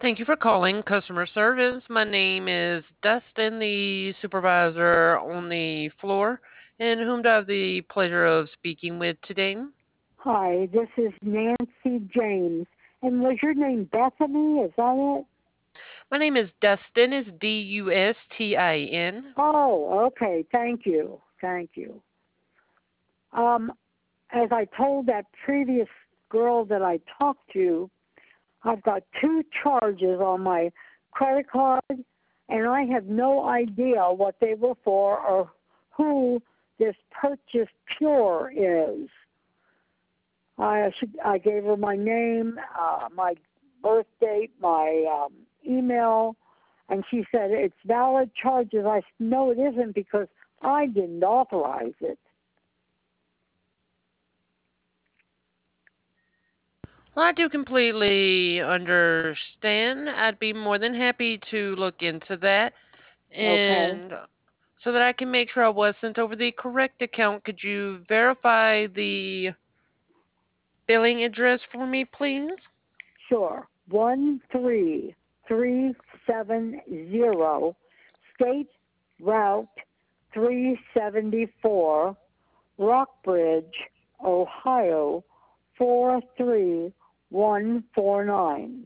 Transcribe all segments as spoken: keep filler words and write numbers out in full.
Thank you for calling customer service. My name is Dustin, the supervisor on the floor, and whom do I have the pleasure of speaking with today? Hi, this is Nancy James. And was your name Bethany? Is that it? My name is Dustin, is D U S T I N. Oh, okay. Thank you. Thank you. Um, as I told that previous girl that I talked to, I've got two charges on my credit card, and I have no idea what they were for or who this Purchase Pure is. I should, I gave her my name, uh, my birth date, my um, email, and she said it's valid charges. I said no, it isn't because I didn't authorize it. Well, I do completely understand. I'd be more than happy to look into that, Okay, and so that I can make sure I was sent over the correct account, could you verify the billing address for me, please? sure. One three three seven zero State Route three seventy four, Rockbridge, Ohio four three one four nine.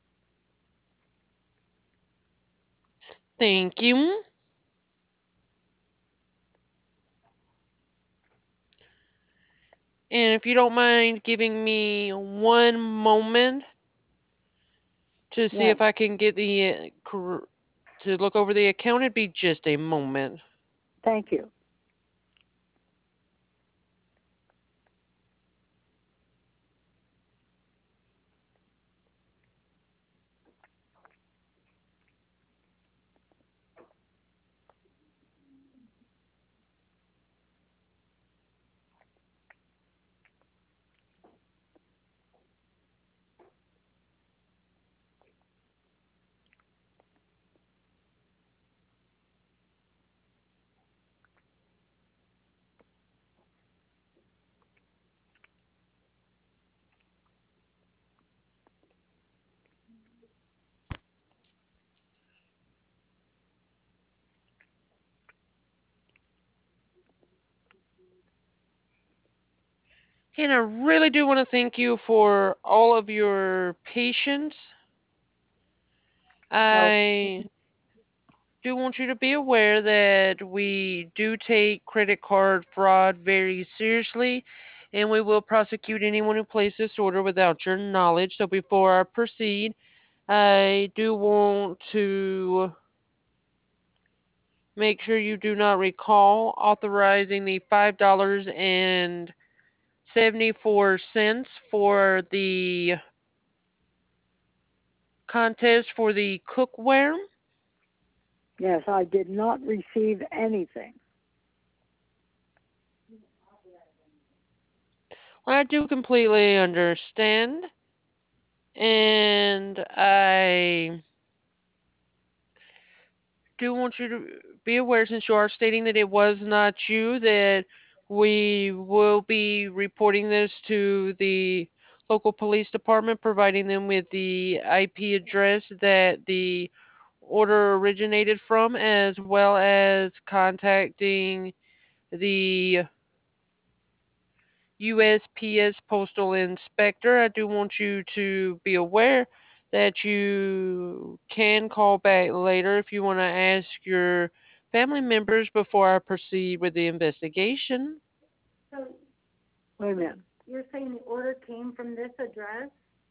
Thank you. And if you don't mind giving me one moment to see Yes, if I can get the uh, cor- to look over the account, it'd be just a moment. thank you. And I really do want to thank you for all of your patience. Oh, I do want you to be aware that we do take credit card fraud very seriously, and we will prosecute anyone who places this order without your knowledge. So before I proceed, I do want to make sure you do not recall authorizing the five dollars and seventy-four cents for the contest for the cookware. yes, I did not receive anything. I do completely understand, and I do want you to be aware, since you are stating that it was not you, that we will be reporting this to the local police department, providing them with the I P address that the order originated from, as well as contacting the U S P S Postal Inspector. I do want you to be aware that you can call back later if you want to ask your family members before I proceed with the investigation. So, wait a minute. You're saying the order came from this address?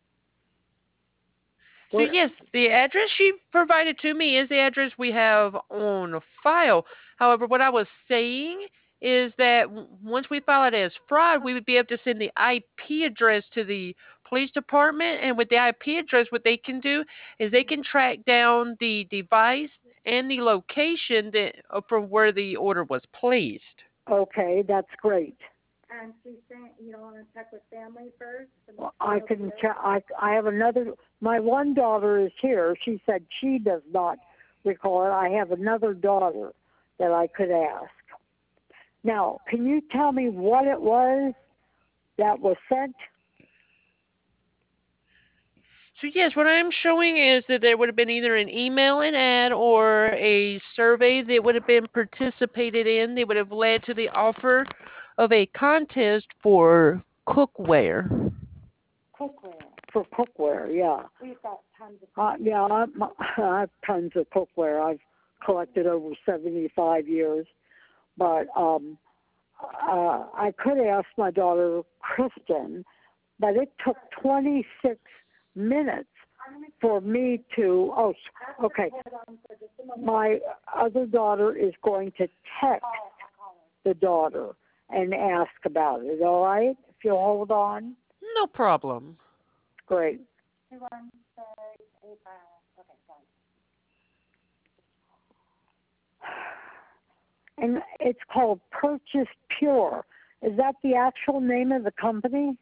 So Where? yes, the address she provided to me is the address we have on file. However, what I was saying is that w- once we file it as fraud, we would be able to send the I P address to the police department, and with the I P address, what they can do is they can track down the device and the location that uh, from where the order was placed. Okay, that's great. And she's saying you don't want to check with family first. Well, I can check. I I have another. My one daughter is here. She said she does not recall it. I have another daughter that I could ask. Now, can you tell me what it was that was sent? So yes, what I'm showing is that there would have been either an email, an ad, or a survey that would have been participated in that would have led to the offer of a contest for cookware. Cookware. For cookware, yeah. We've got tons of. Uh, yeah, I, I have tons of cookware. I've collected over seventy-five years, but um, uh, I could ask my daughter Kristen, but it took twenty-six minutes for me to. Oh, okay. My other daughter is going to text the daughter and ask about it. All right, if you'll hold on. No problem. Great. And it's called Purchase Pure. Is that the actual name of the company?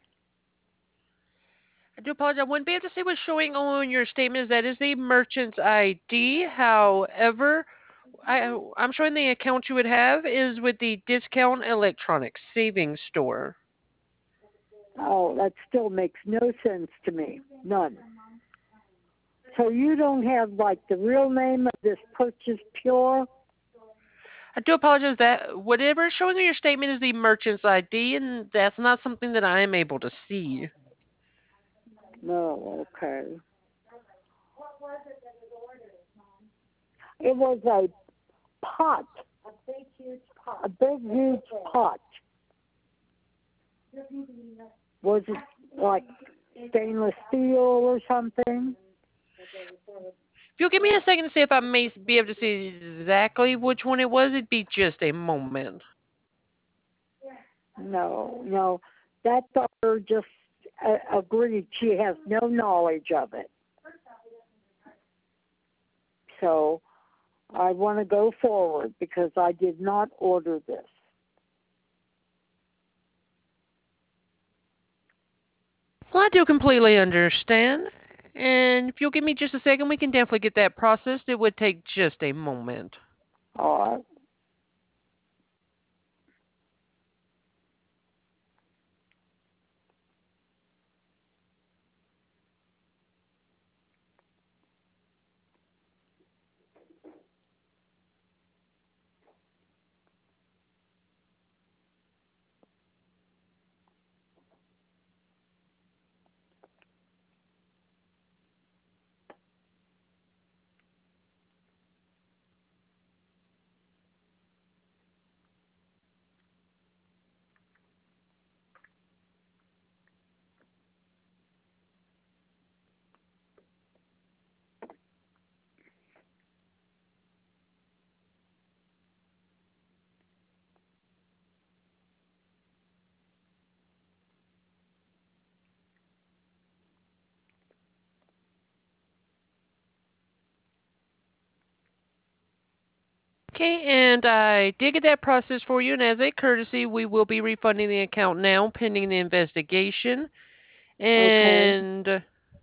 I do apologize. I wouldn't be able to see what's showing on your statement. That is the merchant's I D. However, I, I'm showing the account you would have is with the Discount Electronics Savings Store. Oh, that still makes no sense to me. None. So you don't have like the real name of this Purchase Pure? I do apologize that whatever is showing on your statement is the merchant's I D, and that's not something that I am able to see. No, okay. It was a pot. A big, huge pot. A big, huge pot. Was it like stainless steel or something? If you'll give me a second to see if I may be able to see exactly which one it was, it'd be just a moment. No, no. That daughter just uh, agreed she has no knowledge of it. So I want to go forward because I did not order this. Well, I do completely understand. And if you'll give me just a second, we can definitely get that processed. It would take just a moment. All right. Okay, and I did get that process for you, and as a courtesy, we will be refunding the account now, pending the investigation. Okay. And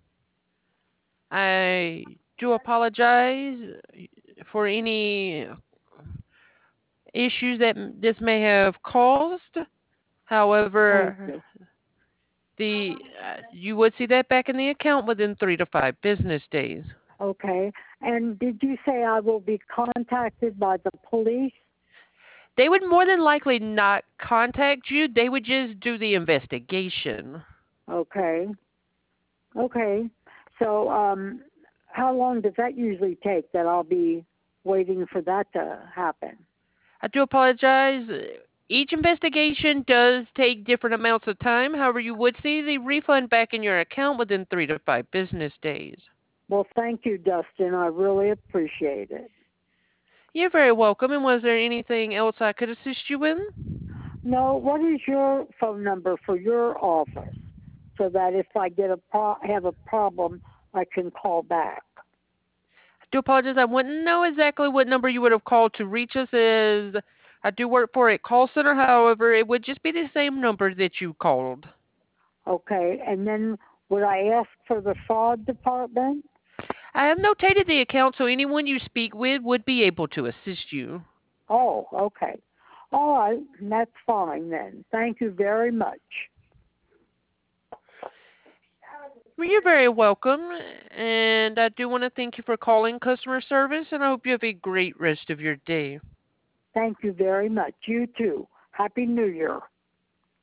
I do apologize for any issues that this may have caused. Thank However, you. the uh, you would see that back in the account within three to five business days. Okay. And did you say I will be contacted by the police? They would more than likely not contact you. They would just do the investigation. Okay. Okay. So, um, how long does that usually take that I'll be waiting for that to happen? I do apologize. Each investigation does take different amounts of time. However, you would see the refund back in your account within three to five business days. Well, thank you, Dustin. I really appreciate it. You're very welcome. And was there anything else I could assist you with? No, what is your phone number for your office so that if I get a pro- have a problem, I can call back? I do apologize. I wouldn't know exactly what number you would have called to reach us as I do work for a call center. However, it would just be the same number that you called. Okay, and then would I ask for the fraud department? I have notated the account so anyone you speak with would be able to assist you. Oh, okay. All right, that's fine then. Thank you very much. Well, you're very welcome, and I do want to thank you for calling customer service, and I hope you have a great rest of your day. Thank you very much. You too. Happy New Year.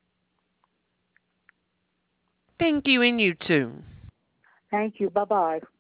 Thank you, and you too. Thank you. Bye bye.